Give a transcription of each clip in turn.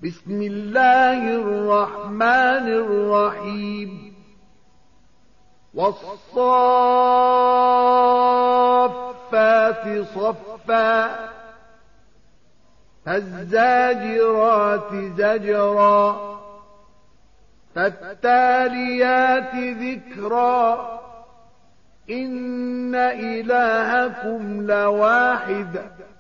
بسم الله الرحمن الرحيم والصافات صفا فالزاجرات زجرا فالتاليات ذكرا إن إلهكم لواحد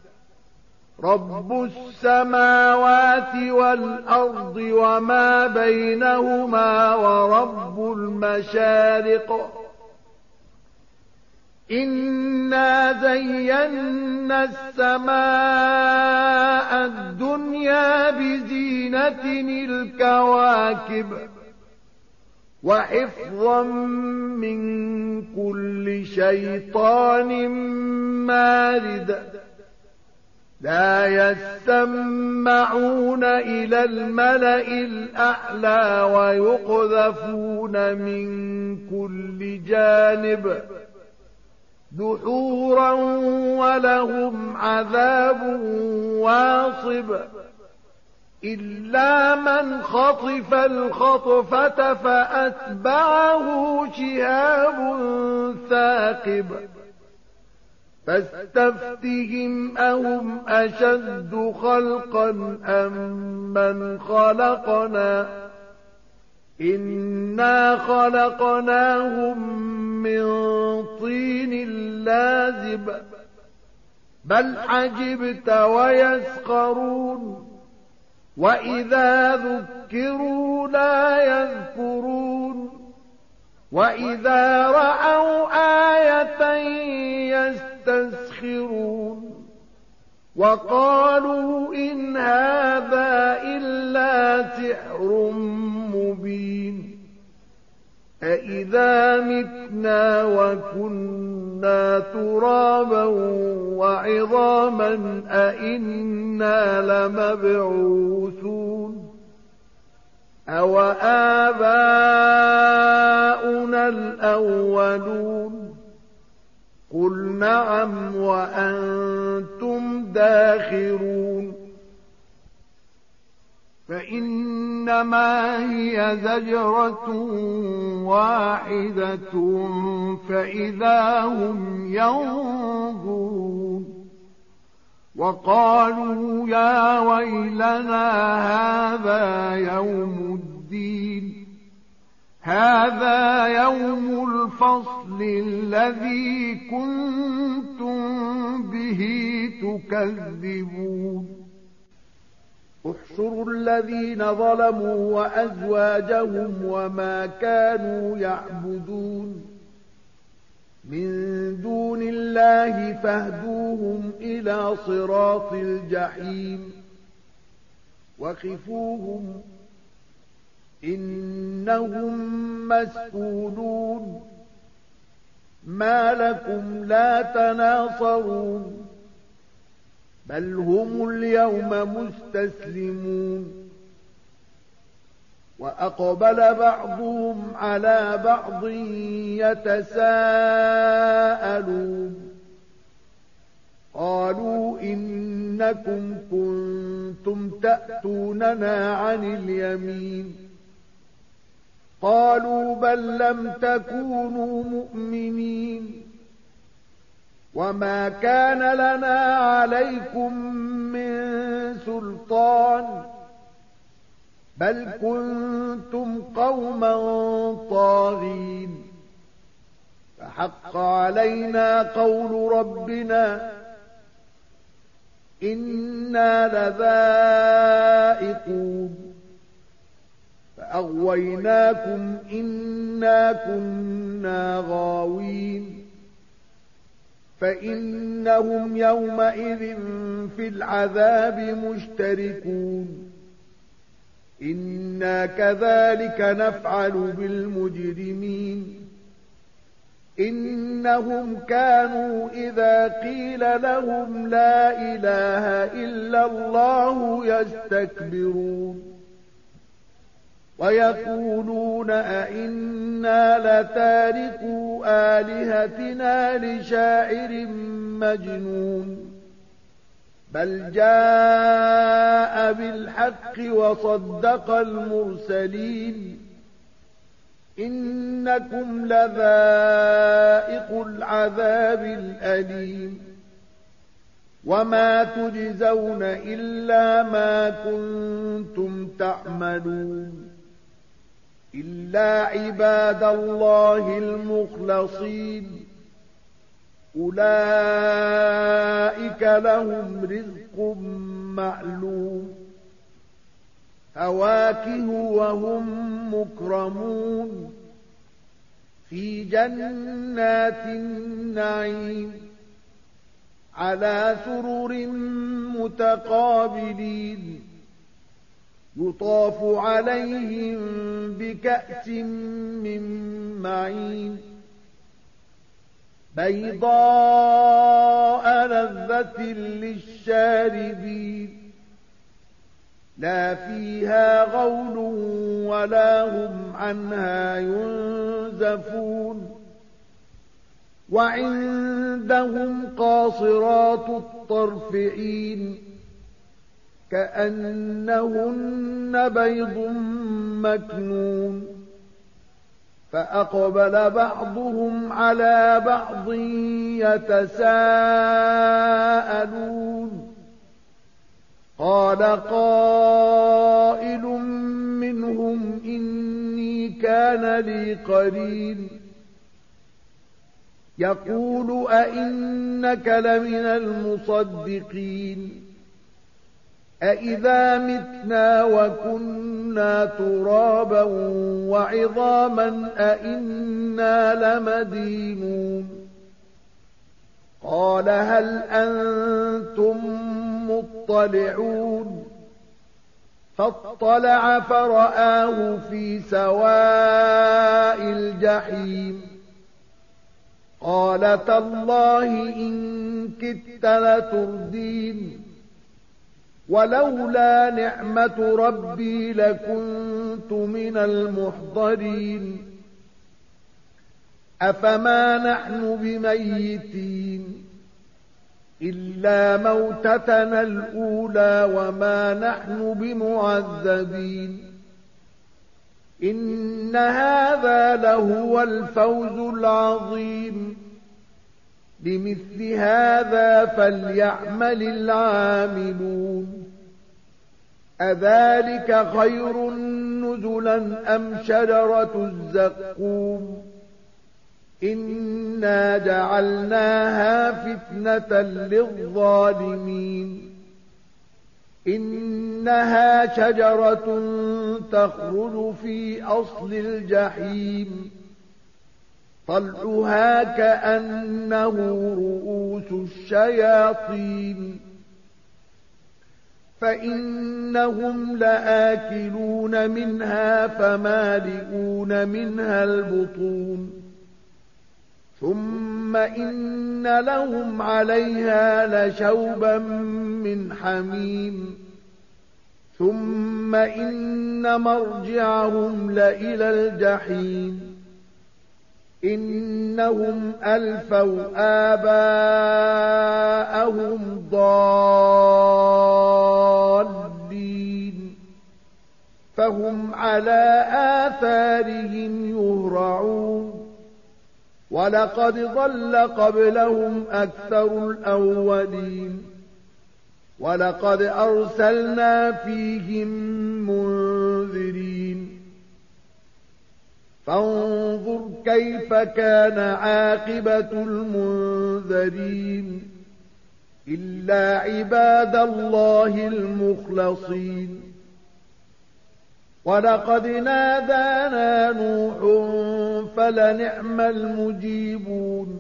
رب السماوات والأرض وما بينهما ورب المشارق إنا زينا السماء الدنيا بزينة الكواكب وحفظا من كل شيطان مارد لا يسمعون إلى الملأ الأعلى ويقذفون من كل جانب دحورا ولهم عذاب واصب إلا من خطف الخطفة فأتبعه شهاب ثاقب فاستفتهم أهم أشد خلقا أم من خلقنا إنا خلقناهم من طين لازب بل عجبت ويسخرون وإذا ذكروا لا يذكرون وإذا رأوا آية يستسخرون وقالوا إن هذا إلا سحر مبين أإذا متنا وكنا ترابا وعظاما أإنا لمبعوثون أو آباؤنا الأولون قل نعم وأنتم داخرون فإنما هي زجرة واحدة فإذا هم ينظرون وقالوا يا ويلنا هذا يوم الدين هذا يوم الفصل الذي كنتم به تكذبون احشروا الذين ظلموا وأزواجهم وما كانوا يعبدون من دون الله فاهدوهم إلى صراط الجحيم وخفوهم إنهم مسئولون ما لكم لا تناصرون بل هم اليوم مستسلمون وأقبل بعضهم على بعض يتساءلون قالوا إنكم كنتم تأتوننا عن اليمين قالوا بل لم تكونوا مؤمنين وما كان لنا عليكم من سلطان بل كنتم قوما طاغين فحق علينا قول ربنا إنا لذائقون فأغويناكم إنا كنا غاوين فإنهم يومئذ في العذاب مشتركون إنا كذلك نفعل بالمجرمين إنهم كانوا إذا قيل لهم لا إله إلا الله يستكبرون ويقولون أئنا لتاركو آلهتنا لشاعر مجنون بل جاء بالحق وصدق المرسلين إنكم لذائق العذاب الأليم وما تجزون إلا ما كنتم تعملون إلا عباد الله المخلصين أولئك لهم رزق معلوم فواكه وهم مكرمون في جنات النعيم على سرر متقابلين يطاف عليهم بكأس من معين بيضاء لذة للشاربين لا فيها غول ولا هم عنها ينزفون وعندهم قاصرات الطرف عين كأنهن بيض مكنون فأقبل بعضهم على بعض يتساءلون قال قائل منهم إني كان لي قرين يقول أئنك لمن المصدقين أئذا متنا وكنا ترابا وعظاما أئنا لمدينون قال هل أنتم مطلعون فاطلع فرآه في سواء الجحيم قال تالله إن كدت لتردين ولولا نعمة ربي لكنت من المحضرين أفما نحن بميتين إلا موتتنا الأولى وما نحن بمعذبين إن هذا لهو الفوز العظيم لمثل هذا فليعمل العاملون أذلك خير نزلا أم شجرة الزقوم إنا جعلناها فتنة للظالمين إنها شجرة تخرج في أصل الجحيم طلعها كأنه رؤوس الشياطين فإنهم لآكلون منها فمالئون منها البطون ثم إن لهم عليها لشوبا من حميم ثم إن مرجعهم لإلى الجحيم إنهم ألفوا آباءهم ضالين فهم على آثارهم يهرعون ولقد ضل قبلهم أكثر الأولين ولقد أرسلنا فيهم منذرين فانظر كيف كان عاقبة المنذرين إلا عباد الله المخلصين ولقد نادانا نوح فلنعم المجيبون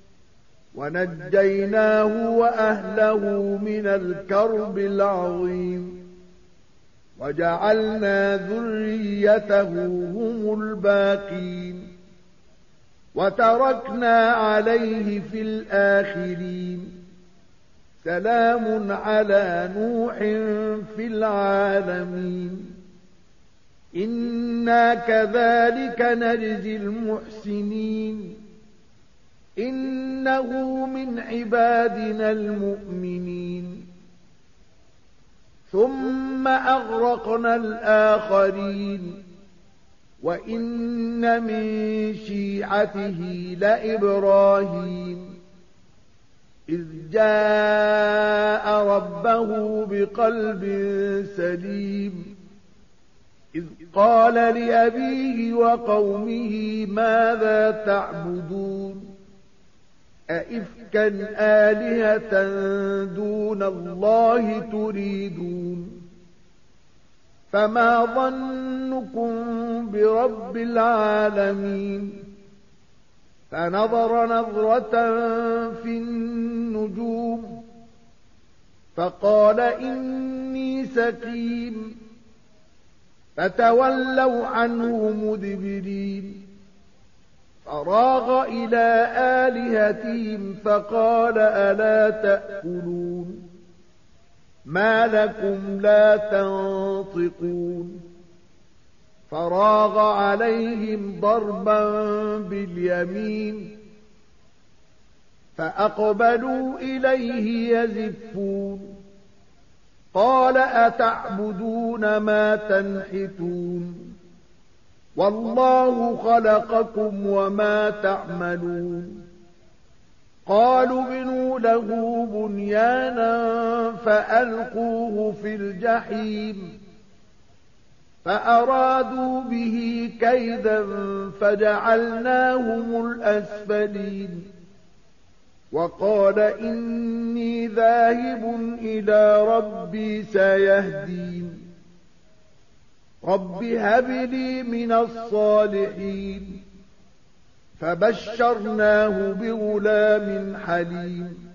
ونجيناه وأهله من الكرب العظيم وجعلنا ذريته هم الباقين وتركنا عليه في الآخرين سلام على نوح في العالمين إنا كذلك نجزي المحسنين إنه من عبادنا المؤمنين ثم ثم أغرقنا الآخرين وإن من شيعته لإبراهيم إذ جاء ربه بقلب سليم إذ قال لأبيه وقومه ماذا تعبدون أئفكا آلهة دون الله تريدون فما ظنكم برب العالمين فنظر نظرة في النجوم فقال إني سقيم فتولوا عنه مدبرين فراغ إلى آلهتهم فقال ألا تأكلون ما لكم لا تنطقون فراغ عليهم ضربا باليمين فأقبلوا إليه يزفون قال أتعبدون ما تنحتون والله خلقكم وما تعملون قالوا بنوا له بنيانا فألقوه في الجحيم فأرادوا به كيدا فجعلناهم الأسفلين وقال إني ذاهب إلى ربي سيهدين رب هب لي من الصالحين فبشرناه بغلام حليم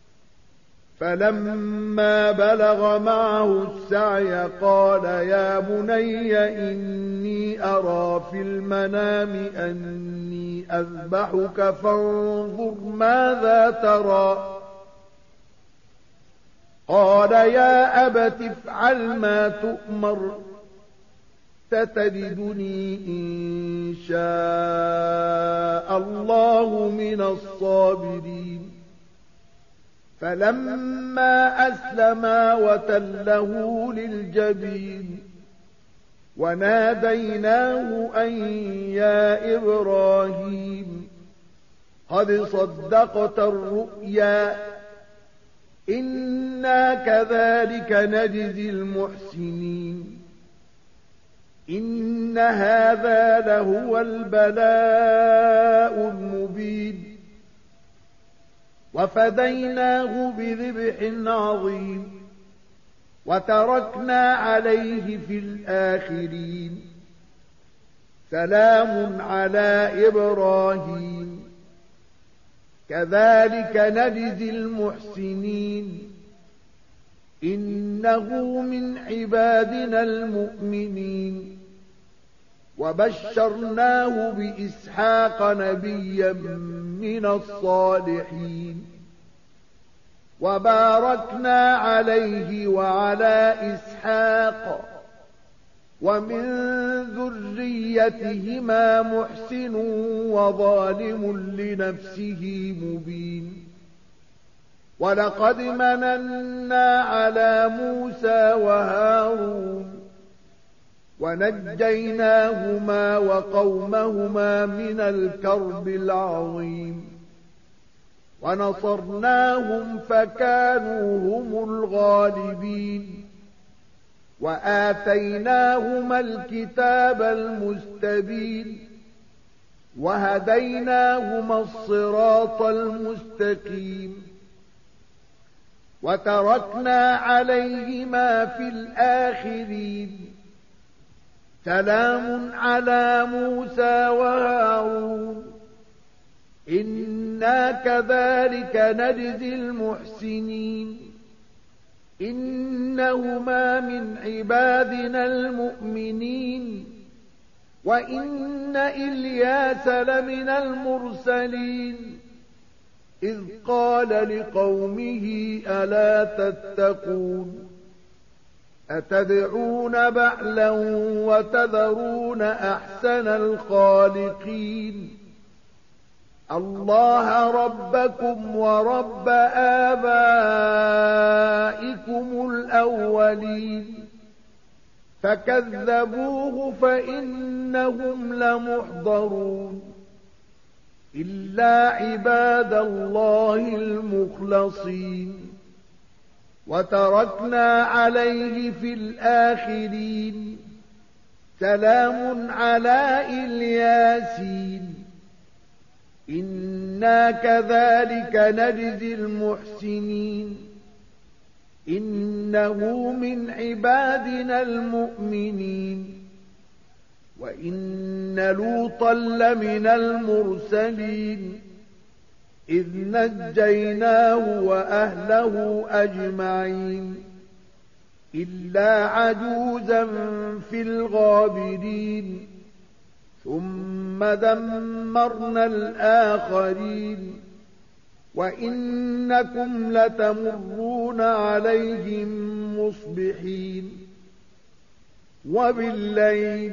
فلما بلغ معه السعي قال يا بني إني أرى في المنام أني أذبحك فانظر ماذا ترى قال يا أبت افعل ما تؤمر ستجدني إن شاء الله من الصابرين فلما أسلما وتله للجبين وناديناه أن يا إبراهيم قد صدقت الرؤيا إنا كذلك نجزي المحسنين إن هذا لهو البلاء المبين وفديناه بذبح عظيم وتركنا عليه في الآخرين سلام على إبراهيم كذلك نجزي المحسنين إنه من عبادنا المؤمنين وبشرناه بإسحاق نبيا من الصالحين وباركنا عليه وعلى إسحاق ومن ذريتهما محسن وظالم لنفسه مبين ولقد مننا على موسى وهارون ونجيناهما وقومهما من الكرب العظيم ونصرناهم فكانوا هم الغالبين وآتيناهما الكتاب المستبين وهديناهما الصراط المستقيم وتركنا عليهما في الآخرين سلام على موسى وهارون إنا كذلك نجزي المحسنين إنهما من عبادنا المؤمنين وإن إلياس لمن المرسلين إذ قال لقومه ألا تتقون أتدعون بعلا وتذرون أحسن الخالقين الله ربكم ورب آبائكم الأولين فكذبوه فإنهم لمحضرون إلا عباد الله المخلصين وتركنا عليه في الآخرين سلام على الياسين إنا كذلك نجزي المحسنين إنه من عبادنا المؤمنين وإن لوطا لمن المرسلين إذ نجيناه وأهله أجمعين إلا عجوزا في الغابرين ثم دمرنا الآخرين وإنكم لتمرون عليهم مصبحين وبالليل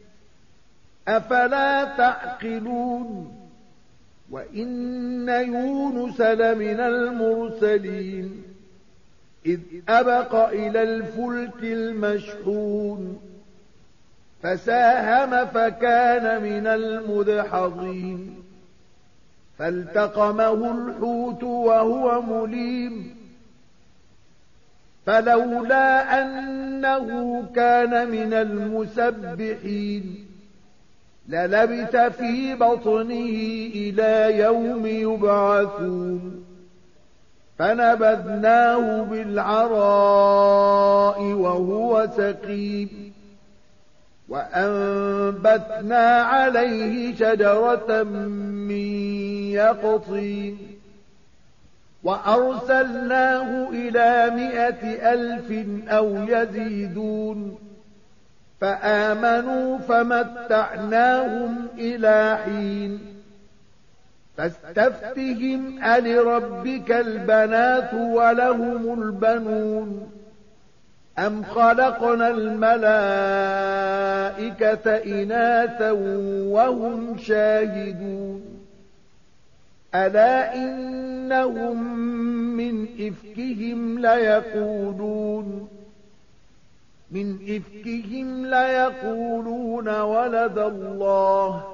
أفلا تعقلون وإن يونس لمن المرسلين إذ أبق إلى الفلك المشحون فساهم فكان من المدحضين فالتقمه الحوت وهو مليم فلولا أنه كان من المسبحين للبث في بطنه إلى يوم يبعثون فنبذناه بالعراء وهو سقيم وأنبتنا عليه شجرة من يقطين وأرسلناه إلى 100,000 أو يزيدون فآمنوا فمتعناهم إلى حين فاستفتهم ألربك البنات ولهم البنون أم خلقنا الملائكة إناثا وهم شاهدون ألا إنهم من إفكهم ليقولون ولد الله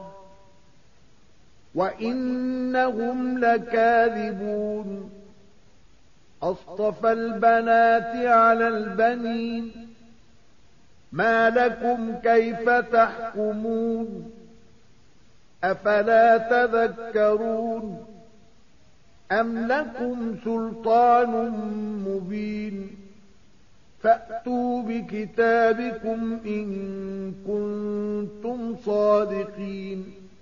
وإنهم لكاذبون أصطفى البنات على البنين ما لكم كيف تحكمون أفلا تذكرون أم لكم سلطان مبين فأتوا بكتابكم إن كنتم صادقين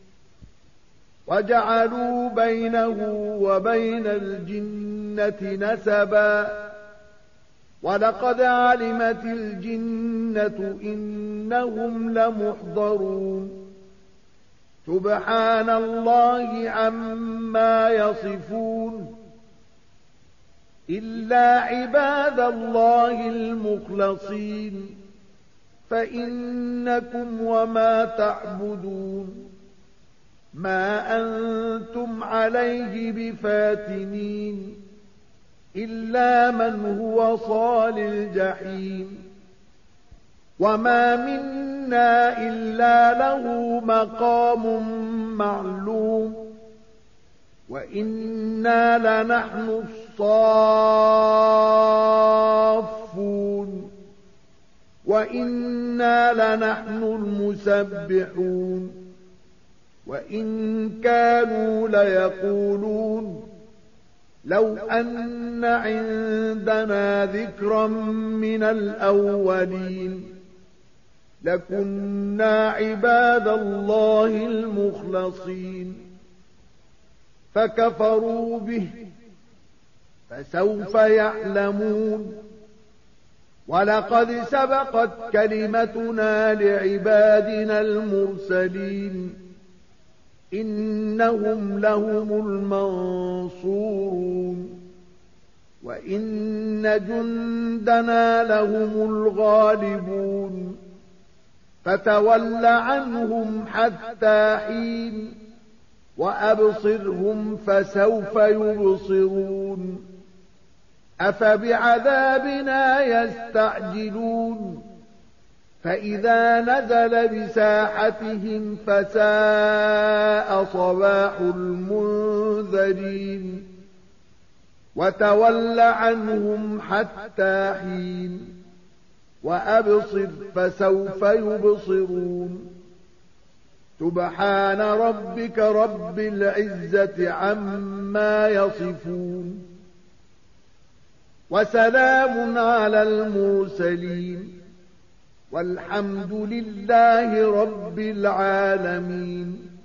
وجعلوا بينه وبين الجنة نسبا ولقد علمت الجنة إنهم لمحضرون سبحان الله عما يصفون إلا عباد الله المخلصين فإنكم وما تعبدون ما أنتم عليه بفاتنين إلا من هو صال الجحيم وما منا إلا له مقام معلوم وإنا لنحن الصافون وإنا لنحن المسبحون وإن كانوا ليقولون لو أن عندنا ذكرا من الأولين لكنا عباد الله المخلصين فكفروا به فسوف يعلمون ولقد سبقت كلمتنا لعبادنا المرسلين إنهم لهم المنصورون وإن جندنا لهم الغالبون فتول عنهم حتى حين وأبصرهم فسوف يبصرون أفبعذابنا يستعجلون فإذا نزل بساحتهم فساء صباح المنذرين وتول عنهم حتى حين وأبصر فسوف يبصرون سبحان ربك رب العزة عما يصفون وسلام على المرسلين والحمد لله رب العالمين